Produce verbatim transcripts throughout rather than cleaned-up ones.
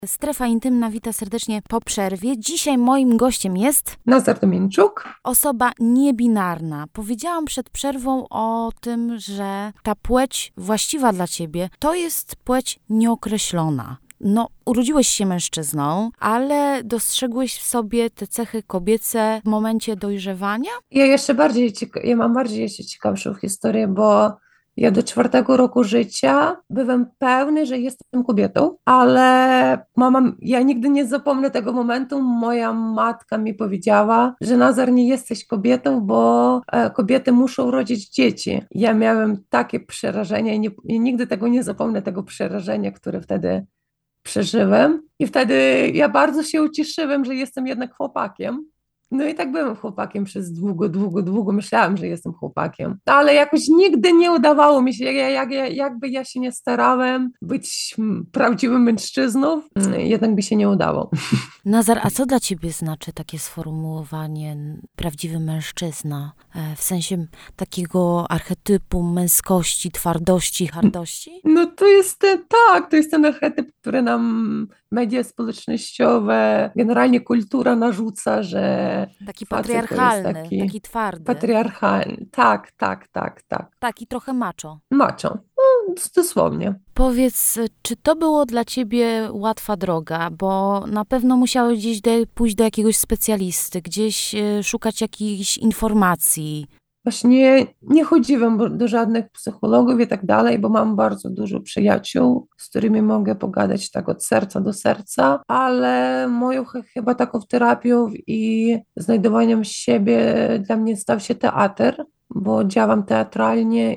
Strefa Intymna wita serdecznie po przerwie. Dzisiaj moim gościem jest Nazar Dominczuk. osoba niebinarna. Powiedziałam przed przerwą o tym, że ta płeć właściwa dla ciebie to jest płeć nieokreślona. No, urodziłeś się mężczyzną, ale dostrzegłeś w sobie te cechy kobiece w momencie dojrzewania? Ja jeszcze bardziej, cieka- ja mam bardziej jeszcze ciekawszą historię, bo ja do czwartego roku życia byłem pewny, że jestem kobietą, ale mama, ja nigdy nie zapomnę tego momentu. Moja matka mi powiedziała, że Nazar, nie jesteś kobietą, bo e, kobiety muszą rodzić dzieci. Ja miałem takie przerażenie i nie, i nigdy tego nie zapomnę, tego przerażenia, które wtedy przeżyłem. I wtedy ja bardzo się ucieszyłem, że jestem jednak chłopakiem. No i tak byłem chłopakiem przez długo, długo, długo. Myślałam, że jestem chłopakiem. No, ale jakoś nigdy nie udawało mi się, ja- jak, jak, jakby ja się nie starałem być mm, prawdziwym mężczyzną, mm, jednak mi się nie udało. Nazar, a co dla ciebie znaczy takie sformułowanie n- prawdziwy mężczyzna? E, W sensie takiego archetypu męskości, twardości, hardości? No to jest ten, tak, to jest ten archetyp, który nam media społecznościowe, generalnie kultura narzuca, że Taki facet to jest patriarchalny, taki taki twardy, patriarchalny. Tak, tak, tak, tak. taki trochę macho. Macho. No, dosłownie. Powiedz, czy to było dla ciebie łatwa droga, bo na pewno musiałeś gdzieś do, pójść do jakiegoś specjalisty, gdzieś e, szukać jakichś informacji. Właśnie nie chodziłam bo- do żadnych psychologów i tak dalej, bo mam bardzo dużo przyjaciół, z którymi mogę pogadać tak od serca do serca, ale moją ch- chyba taką terapią i znajdowaniem siebie dla mnie stał się teatr, bo działam teatralnie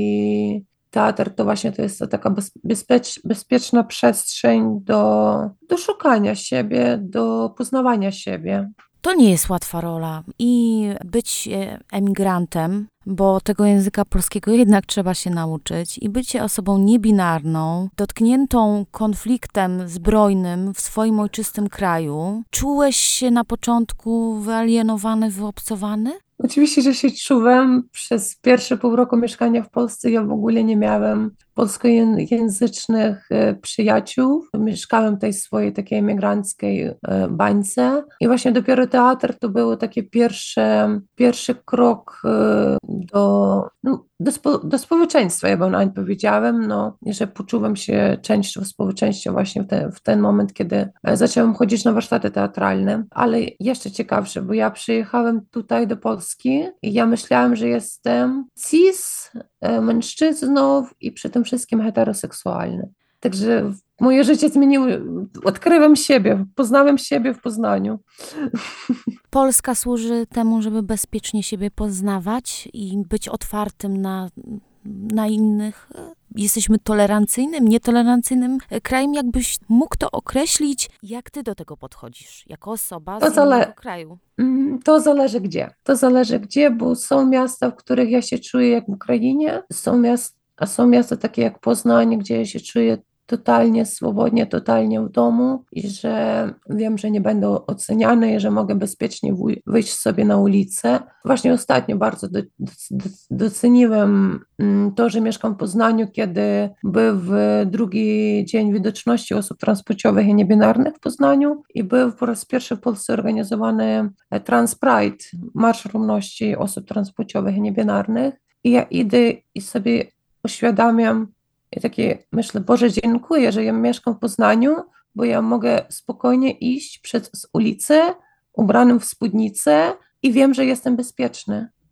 i teatr to właśnie to jest to taka bez, bezpiecz, bezpieczna przestrzeń do, do szukania siebie, do poznawania siebie. To nie jest łatwa rola i być e, emigrantem, bo tego języka polskiego jednak trzeba się nauczyć i bycie osobą niebinarną, dotkniętą konfliktem zbrojnym w swoim ojczystym kraju. Czułeś się na początku wyalienowany, wyobcowany? Oczywiście, że się czułem. Przez pierwsze pół roku mieszkania w Polsce ja w ogóle nie miałem polskojęzycznych e, przyjaciół. Mieszkałem w tej swojej takiej emigranckiej e, bańce i właśnie dopiero teatr to był taki pierwszy, pierwszy krok e, do, no, do, spo, do społeczeństwa, ja bym nawet powiedziałem, no, i że poczułem się częścią społeczeństwa właśnie w, te, w ten moment, kiedy e, zacząłem chodzić na warsztaty teatralne, ale jeszcze ciekawsze, bo ja przyjechałem tutaj do Polski i ja myślałam, że jestem cis e, mężczyzną i przy tym wszystkim heteroseksualny. Także moje życie zmieniło, odkryłem siebie, poznałem siebie w Poznaniu. Polska służy temu, żeby bezpiecznie siebie poznawać i być otwartym na, na innych. Jesteśmy tolerancyjnym, nietolerancyjnym krajem. Jakbyś mógł to określić, jak ty do tego podchodzisz, jako osoba To z innego zale- kraju? Mm, To zależy gdzie. To zależy gdzie, bo są miasta, w których ja się czuję jak w Ukrainie, są miasta, a są miasta takie jak Poznań, gdzie ja się czuję totalnie swobodnie, totalnie w domu i że wiem, że nie będę oceniana i że mogę bezpiecznie wuj- wyjść sobie na ulicę. Właśnie ostatnio bardzo do, do, doceniłem mm, to, że mieszkam w Poznaniu, kiedy był w drugi dzień widoczności osób transpłciowych i niebinarnych w Poznaniu i był po raz pierwszy w Polsce organizowany e, Trans Pride, Marsz Równości osób transpłciowych i niebinarnych. I ja idę i sobie uświadamiam, i takie myślę, Boże, dziękuję, że ja mieszkam w Poznaniu, bo ja mogę spokojnie iść przez ulicę ubranym w spódnicę i wiem, że jestem bezpieczny.